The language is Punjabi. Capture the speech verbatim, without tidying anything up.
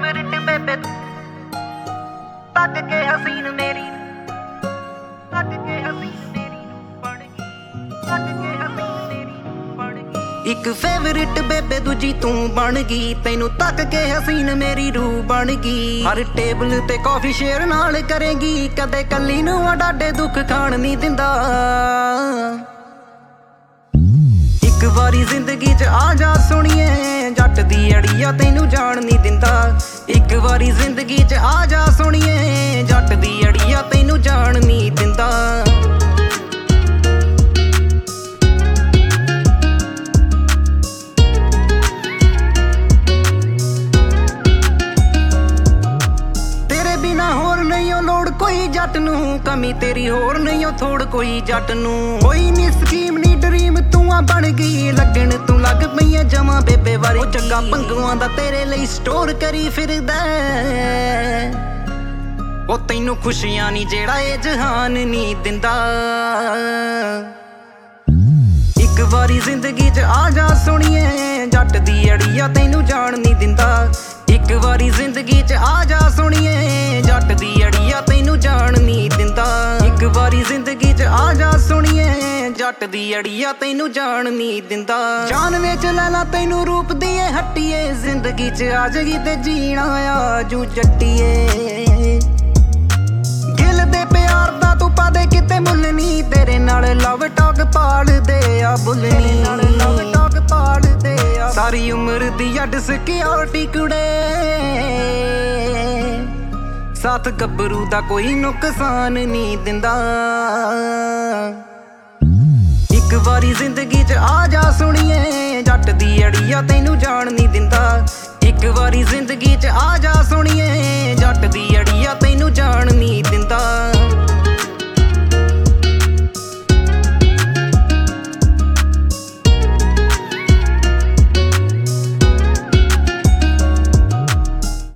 ਫੇਵਰਿਟ ਬੇਬੇ ਤੱਕ ਕੇ ਹਸੀਨ ਮੇਰੀ ਤੱਕ ਕੇ ਹਸੀਨ ਮੇਰੀ ਬਣ ਗਈ ਤੱਕ ਕੇ ਹਸੀਨ ਮੇਰੀ ਬਣ ਗਈ ਇੱਕ ਫੇਵਰਿਟ ਬੇਬੇ ਦੂਜੀ ਤੂੰ ਬਣ ਗਈ ਤੈਨੂੰ ਤੱਕ ਕੇ ਹਸੀਨ ਮੇਰੀ ਰੂਹ ਬਣ ਗਈ ਹਰ ਟੇਬਲ ਤੇ ਕਾਫੀ ਸ਼ੇਅਰ ਨਾਲ ਕਰੇਗੀ ਕਦੇ ਕੱਲੀ ਨੂੰ ਅਡਾਡੇ ਦੁੱਖ ਖਾਣ ਨਹੀਂ ਦਿੰਦਾ ਇੱਕ ਵਾਰੀ ਜ਼ਿੰਦਗੀ 'ਚ ਆ ਜਾ ਸੁਣੀਏ ਜੱਟ ਦੀ ਅੜੀਆ ਤੈਨੂੰ ਜਾਣ ਨਹੀਂ ਦਿੰਦਾ ਇੱਕ ਵਾਰੀ ਜ਼ਿੰਦਗੀ 'ਚ ਆ ਜਾ ਸੁਣੀਏ ਜੱਟ ਦੀ ਅੜੀਆ ਤੈਨੂੰ ਜਾਣ ਨਹੀਂ ਦਿੰਦਾ ਤੇਰੇ ਬਿਨਾ ਹੋਰ ਨਹੀਂ ਓ ਲੋੜ ਕੋਈ ਜੱਟ ਨੂੰ ਕਮੀ ਤੇਰੀ ਹੋਰ ਨਹੀਂ ਓ ਥੋੜ ਕੋਈ ਜੱਟ ਨੂੰ ਕੋਈ ਨੀ ਸਕੀਮ ਨੀ ਡਰੀਮ ਤੂੰ ਆ ਬਣ ਗਈ ਲੱਗਣ ਤੂੰ ਲੱਗ ਪਈ ਐ ਜਮਾ ਬੇਬੇ ਵਾਰੀ ਉਹ ਚੰਗਾ ਪੰਗੂਆਂ ਦਾ ਤੇਰੇ ਲਈ ਸਟੋਰ ਕਰੀ ਫਿਰਦਾ ਉਹ ਤੈਨੂੰ ਖੁਸ਼ੀਆਂ ਨੀ ਜਿਹੜਾ ਇਹ ਜਹਾਨ ਨੀ ਦਿੰਦਾ ਇੱਕ ਵਾਰੀ ਜ਼ਿੰਦਗੀ 'ਚ ਆ ਜਾ ਸੁਣੀਏ ਜੱਟ ਦੀ ਅੜੀਆ ਤੈਨੂੰ ਜਾਣ ਨੀ ਦਿੰਦਾ ਇੱਕ ਵਾਰੀ ਜ਼ਿੰਦਗੀ 'ਚ ਆ ਜਾ ਸੁਣੀਏ ਜੱਟ ਦੀ ਅੜੀਆ ਤੈਨੂੰ ਜਾਣ ਨੀ ਦਿੰਦਾ ਇੱਕ ਵਾਰੀ ਜ਼ਿੰਦਗੀ 'ਚ ਆ ਜਾ ਸੁਣੀਏ ਜੱਟ ਦੀ ਅੜੀਆ ਤੈਨੂੰ ਜਾਣ ਨੀ ਦਿੰਦਾ ਜਾਨ ਵਿੱਚ ਲੈ ਲਾ ਤੈਨੂੰ ਰੂਪ ਦੀ ਏ ਹੱਟੀਏ ਜ਼ਿੰਦਗੀ 'ਚ ਆ ਜਗੀ ਤੇ ਜੀਣਾ ਆ ਜੂ ਜੱਟੀਏ ਗਿਲ ਦੇ ਪਿਆਰ ਦਾ ਤੂੰ ਪਾ ਦੇ ਕਿਤੇ ਮੁੱਲ ਨੀ ਤੇਰੇ ਨਾਲ ਲਵ ਟਾਕ ਪਾਲਦੇ ਆ ਬੁੱਲਣੀ ਨਾਲ ਲਵ ਟਾਕ ਪਾਲਦੇ ਆ ਸਾਰੀ ਉਮਰ ਦੀ ਅੱਡ ਸਿਕਿਉਰਿਟੀ ਕੁੜੇ ਸਾਥ ਗੱਭਰੂ ਦਾ ਕੋਈ ਨੁਕਸਾਨ ਨਹੀਂ ਦਿੰਦਾ ਇੱਕ ਵਾਰੀ ਜ਼ਿੰਦਗੀ 'ਚ ਆ ਜਾ ਸੁਣੀਏ ਜੱਟ ਦੀ ਅੜੀਆ ਤੈਨੂੰ ਜਾਣ ਨਹੀਂ ਦਿੰਦਾ ਇੱਕ ਵਾਰੀ ਜ਼ਿੰਦਗੀ 'ਚ ਆ ਜਾ ਸੁਣੀਏ ਜੱਟ ਦੀ ਅੜੀਆ ਤੈਨੂੰ